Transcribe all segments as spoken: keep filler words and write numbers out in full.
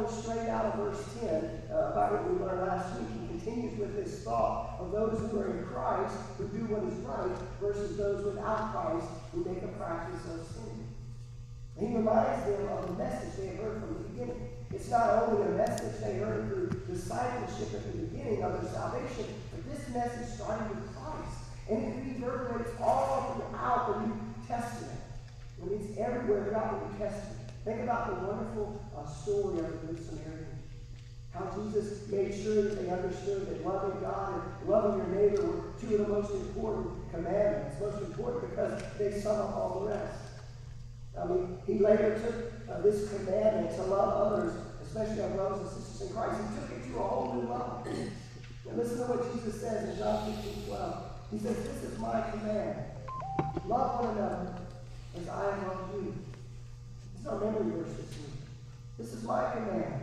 straight out of verse ten uh, about what we learned last week. He continues with this thought of those who are in Christ, who do what is right, versus those without Christ, who make a practice of sin. And he reminds them of the message they had heard from the beginning. It's not only a message they heard through discipleship at the beginning of their salvation, but this message started with Christ. And it reverberates all throughout the New Testament. And it's everywhere throughout the New Testament. Think about the wonderful uh, story of the Good Samaritan. How Jesus made sure that they understood that loving God and loving your neighbor were two of the most important commandments. Most important because they sum up all the rest. I mean, he later took uh, this commandment to love others, especially our brothers and sisters in Christ. He took it to a whole new level. And listen to what Jesus says in John fifteen twelve. He says, this is my command. Love one another as I have loved you. It's our memory verse this week. This is my command.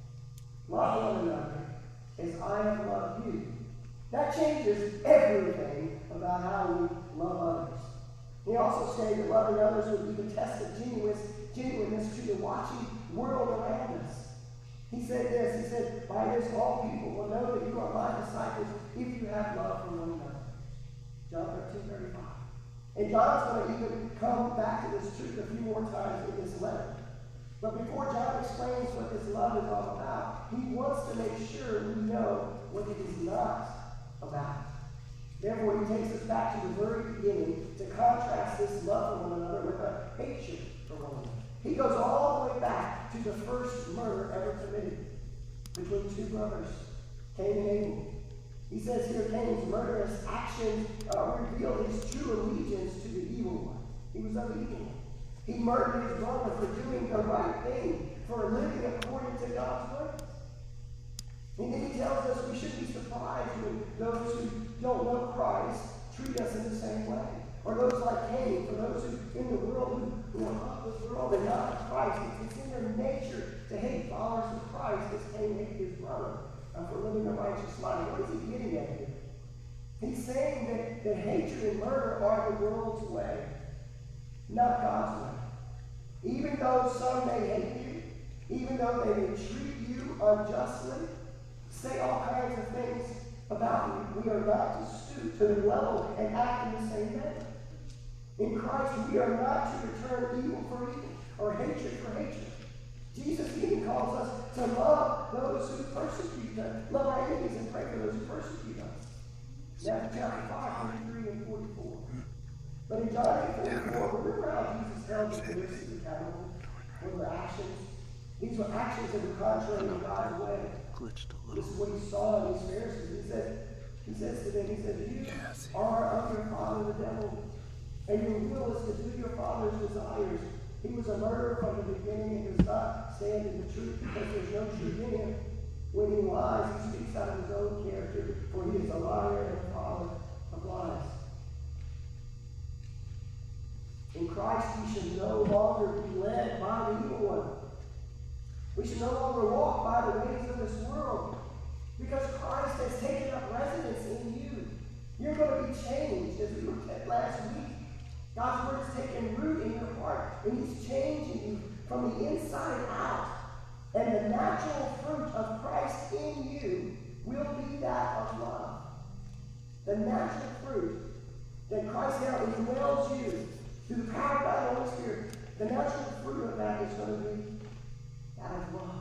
Love one another as I have loved you. That changes everything about how we love others. He also stated that loving others would be the test of genuineness, genuineness to the watching world around us. He said this, he said, by this all people will know that you are my disciples if you have love for one another. John thirteen thirty-five. And John's going to even come back to this truth a few more times in this letter. But before John explains what this love is all about, he wants to make sure we know what it is not about. Therefore, he takes us back to the very beginning to contrast this love for one another with a hatred for one another. He goes all the way back to the first murder ever committed between two brothers, Cain and Abel. He says here Cain's murderous actions uh, revealed his true allegiance to the evil one. He was of the evil one. He murdered his brother for doing the right thing, for living according to God's ways. And then he tells us we shouldn't be surprised when those who don't know Christ treat us in the same way. Or those like Cain, for those who in the world who, who are of the world and not of Christ. It's in their nature to hate followers of Christ as Cain hated his brother uh, for living a righteous life. What is he getting at here? He's saying that, that hatred and murder are the world's way, not God's way. Even though some may hate you, even though they may treat you unjustly, say all kinds of things about you, we are not to stoop to the level and act in the same manner. In Christ, we are not to return evil for evil or hatred for hatred. Jesus even calls us to love those who persecute us, love our enemies and pray for those who persecute us. Matthew chapter five, thirty-three and forty-four. But in John eight forty-four, remember how Jesus held the Pharisees accountable for their actions? These were actions that were contrary to God's way. This is what he saw in these Pharisees. He said, he says to them, he said, you are of your father the devil, and your will is to do your father's desires. He was a murderer from the beginning and does not stand in the truth because there's no truth in him. When he lies, he speaks out of his own character, for he is a liar and a father of lies. In Christ, we should no longer be led by the evil one. We should no longer walk by the ways of this world because Christ has taken up residence in you. You're going to be changed, as we looked at last week. God's word has taken root in your heart, and he's changing you from the inside out. And the natural fruit of Christ in you will be that of love. The natural fruit that Christ now indwells you through the power of God and the Holy Spirit, the natural fruit of that is going to be that of love.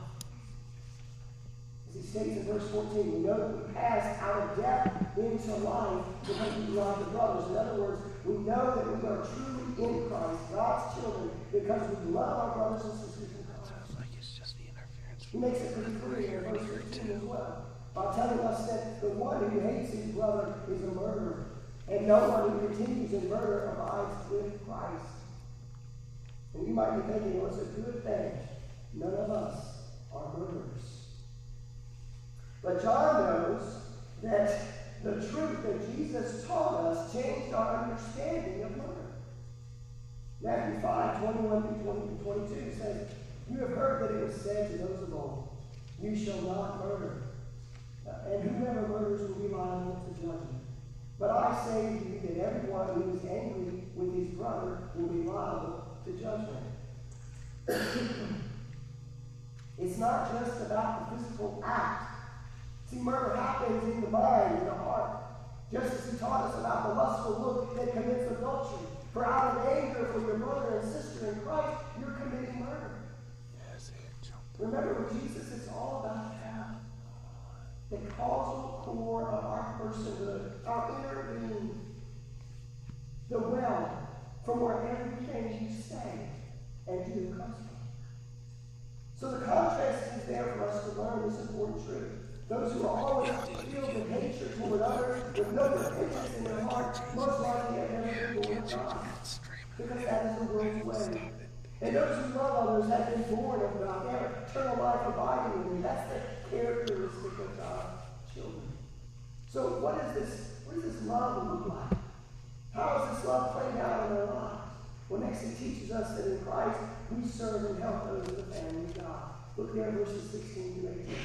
As he states in verse fourteen, we know that we passed out of death into life because we love the brothers. In other words, we know that we are truly in Christ, God's children, because we love our brothers and sisters in Christ. Like it's just the interference. He makes it pretty clear in verse fifteen as well, by telling us that the one who hates his brother is a murderer, and no one who continues in murder abides with Christ. And you might be thinking, well, it's a good thing. None of us are murderers. But John knows that the truth that Jesus taught us changed our understanding of murder. Matthew five, twenty-one through twenty-two says, you have heard that it was said to those of old, you shall not murder, and whoever murders will be liable to judgment. But I say to you that everyone who is angry with his brother will be liable to judgment. It's not just about the physical act. See, murder happens in the mind, in the heart. Just as he taught us about the lustful look that commits adultery. For out of anger for your brother and sister in Christ, you're committing murder. Yes, angel. Remember, with Jesus, it's all about that. The causal core of our personhood, our inner being, the well from where everything you say and do comes from. So the contrast is there for us to learn this important truth. Those who are always filled with hatred toward others, with no repentance in their heart, most likely have never been born of God. Because that is the world's way. And those who love others have been born of God. They have eternal life abiding in them. That's the characteristic of God's children. So what is this? What does this love look like? How is this love played out in our lives? Well, next it teaches us that in Christ we serve and help those in the family of God. Look there at verses sixteen to eighteen.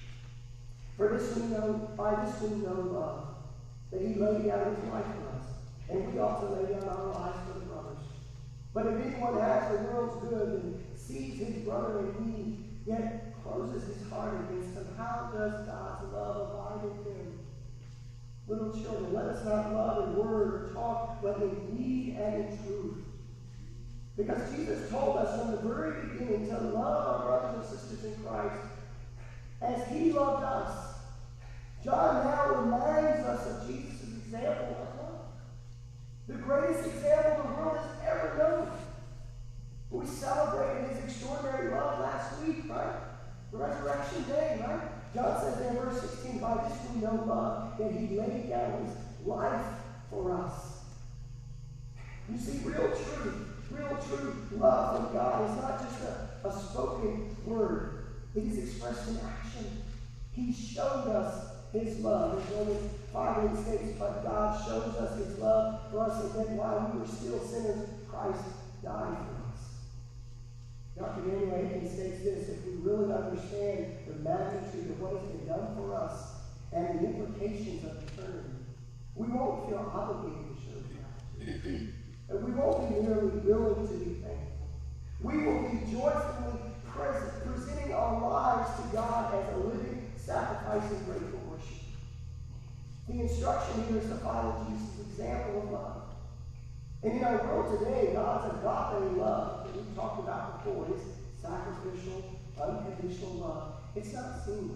For this we know, by this we know love, that he laid down his life for us, and we ought to lay down our lives for the brothers. But if anyone has the world's good and sees his brother in need, yet closes his heart against him, how does God's love abide in him? Little children, let us not love in word or talk, but in deed and in truth. Because Jesus told us from the very beginning to love our brothers and sisters in Christ as he loved us. John now reminds us of Jesus' example of love. The greatest example the world has ever known. We celebrated his extraordinary love last week, right? The resurrection day, right? John says in verse sixteen, by this we know love, that he laid down his life for us. You see, real truth, real true love from God is not just a, a spoken word. It is expressed in action. He showed us his love. As Romans five eight states, but God shows us his love for us, and then while we were still sinners, Christ died for us. Doctor Daniel Akin states this: if we really understand the magnitude of what has been done for us and the implications of eternity, we won't feel obligated to show gratitude. And we won't be merely willing to be thankful. We will be joyfully present, presenting our lives to God as a living sacrifice and grateful worship. The instruction here is to follow Jesus' example of love. And in our world today, God's agape love that we've talked about before is sacrificial, unconditional love. It's not seen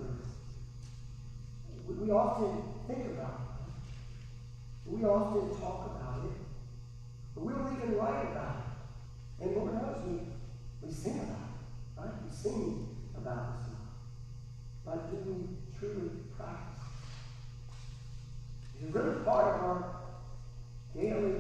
we, we often think about it. We often talk about it. But we don't even write about it. And Lord knows we, we sing about it. Right? We sing about this love. But do we truly practice? It's really part of our daily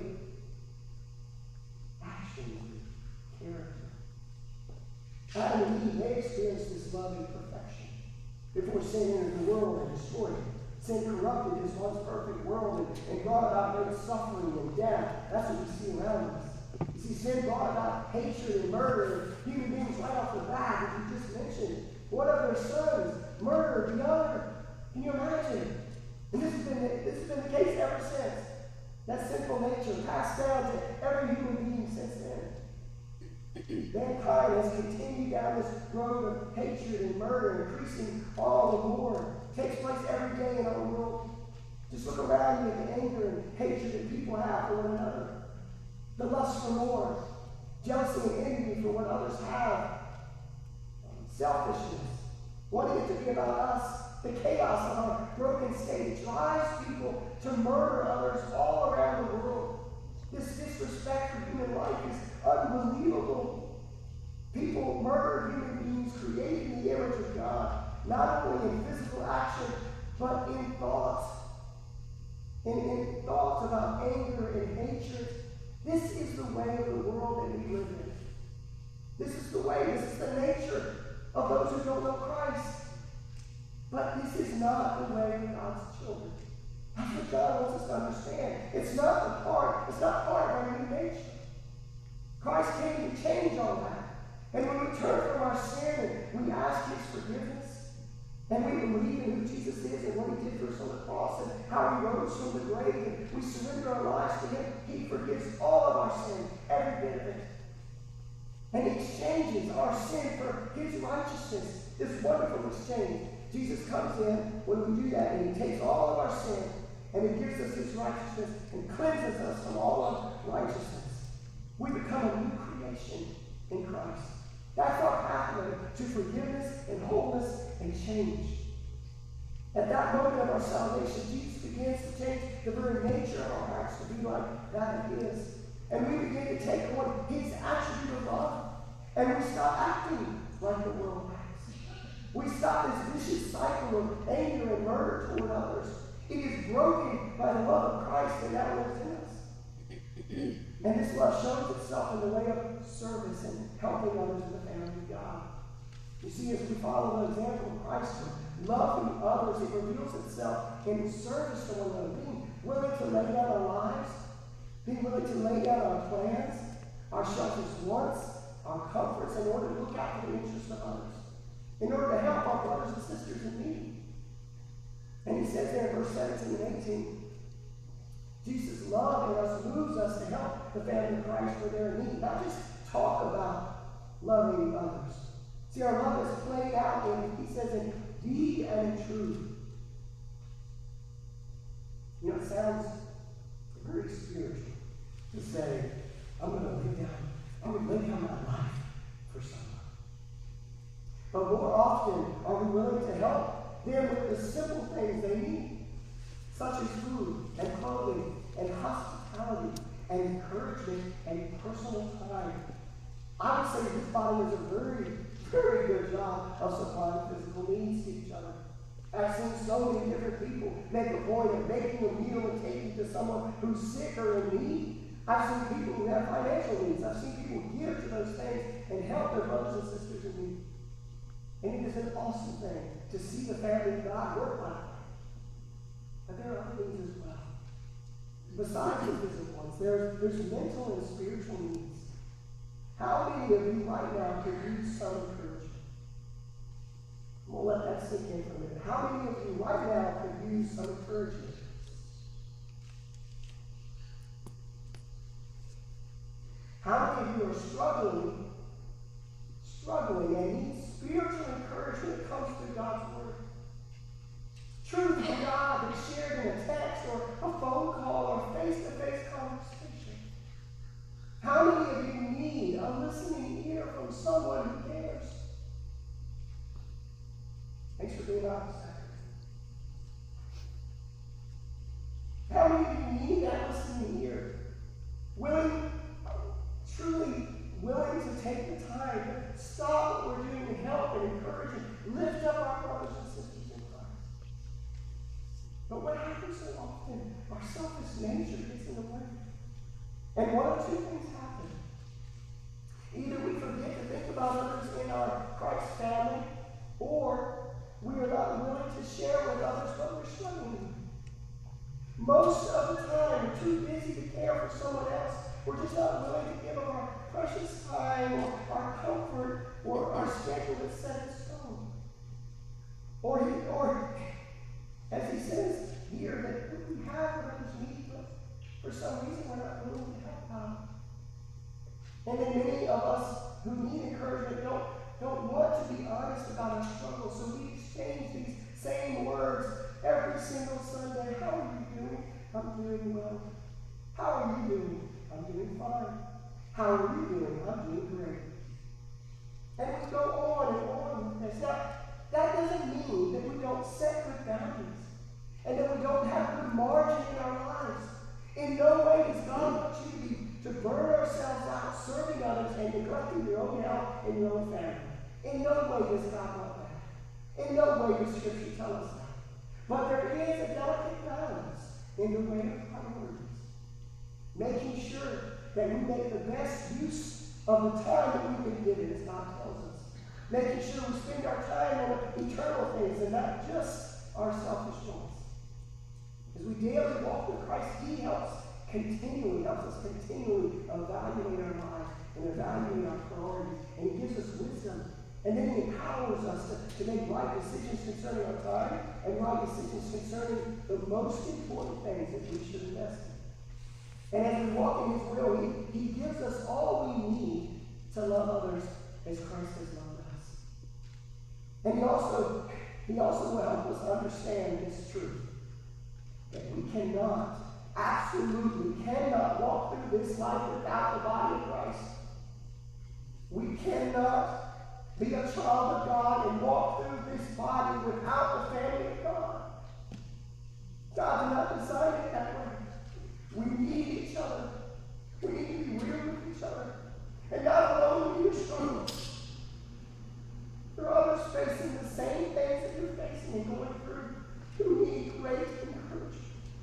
actions and character. Adam and Eve, they experienced this love in perfection before sin entered the world and destroyed it. Sin corrupted his once perfect world and, and brought about great suffering and death. That's what we see around us. You see, sin brought about hatred and murder. Human beings right off the bat, as you just mentioned. One of their sons murdered the other. Can you imagine? And this has been, this has been the case ever since. That sinful nature passed down to every human being since then. Mankind has continued down this road of hatred and murder, increasing all the more. It takes place every day in our world. Just look around you at the anger and hatred that people have for one another. The lust for more, jealousy and envy for what others have, selfishness, wanting it to be about us. The chaos of our broken state drives people to murder others all around the world. This disrespect for human life is unbelievable. People murder human beings created in the image of God, not only in physical action, but in thoughts. In, in thoughts about anger and hatred. This is the way of the world that we live in. This is the way, this is the nature of those who don't know Christ. But this is not the way of God's children. That's what God wants us to understand. It's not the part, it's not part of our new nature. Christ came to change all that. And when we turn from our sin and we ask his forgiveness, and we believe in who Jesus is and what he did for us on the cross and how he rose from the grave, and we surrender our lives to him, he forgives all of our sin, every bit of it. And he exchanges our sin for his righteousness. this wonderful exchange. Jesus comes in when we do that, and he takes all of our sin, and he gives us his righteousness and cleanses us from all unrighteousness. We become a new creation in Christ. That's our pathway to forgiveness and wholeness and change. At that moment of our salvation, Jesus begins to change the very nature of our hearts to be like that of his. And we begin to take on his attribute of love. And we stop acting like the world acts. We stop this vicious cycle of anger and murder toward others. It is broken by the love of Christ that now lives in us. And this love shows itself in the way of service and helping others in the family of God. You see, as we follow the example of Christ, loving others, it reveals itself in service to one another, being willing to lay down our lives, being willing to lay down our plans, our selfish wants, our comforts, in order to look out for the interests of others, in order to help our brothers and sisters in need. And he says there in verse seventeen and eighteen, Jesus' love in us moves us to help the family of Christ where they're in need, not just talk about loving others. See, our love is played out in, he says, in deed and in truth. You know, it sounds very spiritual to say, I'm going to lay down, I'm going to lay down my life for someone. But more often, are we willing to help them with the simple things they need, such as food and clothing and hospitality and encouragement and personal time? I would say this body does a very, very good job of supplying physical needs to each other. I've seen so many different people make a point of making a meal and taking it to someone who's sick or in need. I've seen people who have financial needs. I've seen people give to those things and help their brothers and sisters in need. And it is an awesome thing to see the family of God work like that. But there are other needs as well. Besides the physical ones, there's, there's mental and spiritual needs. How many of you right now could use some encouragement? I'm going to let that sink in for a minute. How many of you right now could use some encouragement? How many of you are struggling, struggling and need spiritual encouragement that comes through God's Word? Truth from God that's shared in a text or a phone call or face-to-face conversation. How many of you need a listening ear from someone who cares? Thanks for being honest. How many of you need that listening ear? Willing, truly willing to take the time to stop what we're doing to help and encourage and lift up our brothers and sisters in Christ. But what happens so often, our selfish nature gets in the way. And one of two things happen. Either we forget to think about others in our Christ family, or we are not willing to share with others what we're struggling with. Most of the time, we're too busy to care for someone else. We're just not willing to give them our precious time, or our comfort, or our schedule that's set in stone. Or, he, or as he says here, that we have what others need, but for some reason we're not willing to help out. And then many of us who need encouragement don't, don't want to be honest about our struggles, so we exchange these same words every single Sunday. How are you doing? I'm doing well. How are you doing? I'm doing fine. How are you doing? I'm doing great. And we go on and on with this. Now, that doesn't mean that we don't set good boundaries and that we don't have good margin in our lives. In no way does God want you to, be, to burn ourselves out serving others and neglecting your own health and your own family. In no way does God want that. In no way does Scripture tell us that. But there is a delicate balance in the way of priorities. Making sure that we make the best use of the time that we've been given, as God tells us. Making sure we spend our time on eternal things and not just our selfish wants. As we daily walk with Christ, He helps continually, helps us continually evaluate our lives and evaluate our priorities. And He gives us wisdom. And then He empowers us to, to make right decisions concerning our time and right decisions concerning the most important things that we should invest in. And as we walk in His will, He, he gives us all we need to love others as Christ has loved us. And he also, he also will help us understand this truth. That we cannot, absolutely cannot walk through this life without the body of Christ. We cannot be a child of God and walk through this body without the family of God. God did not design it that way. We need each other. We need to be real with each other. And not alone in your struggle. There are others facing the same things that you're facing and going through who need great encouragement.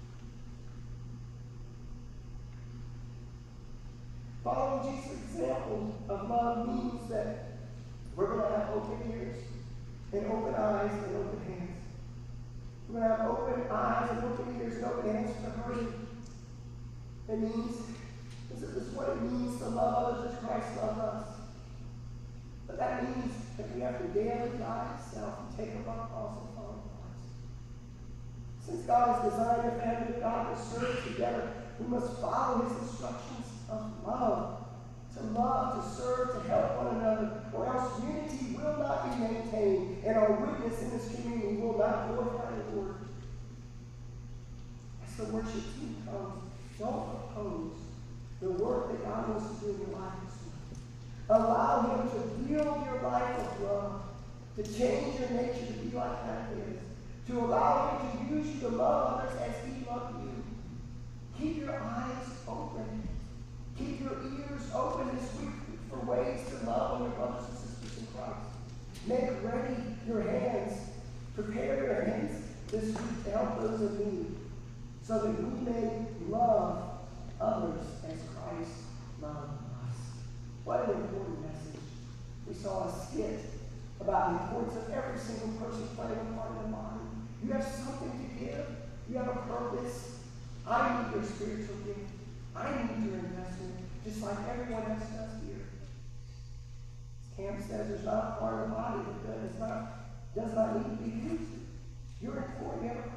Following Jesus' example of love means that we're going to have open ears and open eyes and open hands. We're going to have open eyes and open ears and open hands for the hurting. It means, this is what it means to love others as Christ loved us. But that means that we have to daily die to self and take up our cross and follow Christ. Since God has designed a family of God to serve together, we must follow his instructions of love. To love, to serve, to help one another, or else unity will not be maintained, and our witness in this community will not glorify the Lord. As the worship team comes, don't oppose the work that God wants to do in your life this morning. Allow him to build your life of love, to change your nature to be like that is, to allow him to use you to love others as he loved you. Keep your eyes open. Keep your ears open this week for ways to love on your brothers and sisters in Christ. Make ready your hands. Prepare your hands this week to help those in need, so that we may love others as Christ loved us. What an important message. We saw a skit about the importance of every single person playing a part in the body. You have something to give. You have a purpose. I need your spiritual gift. I need your investment, just like everyone else does here. As Cam says, there's not a part of the body that does not, does not need to be used. You're important. You have a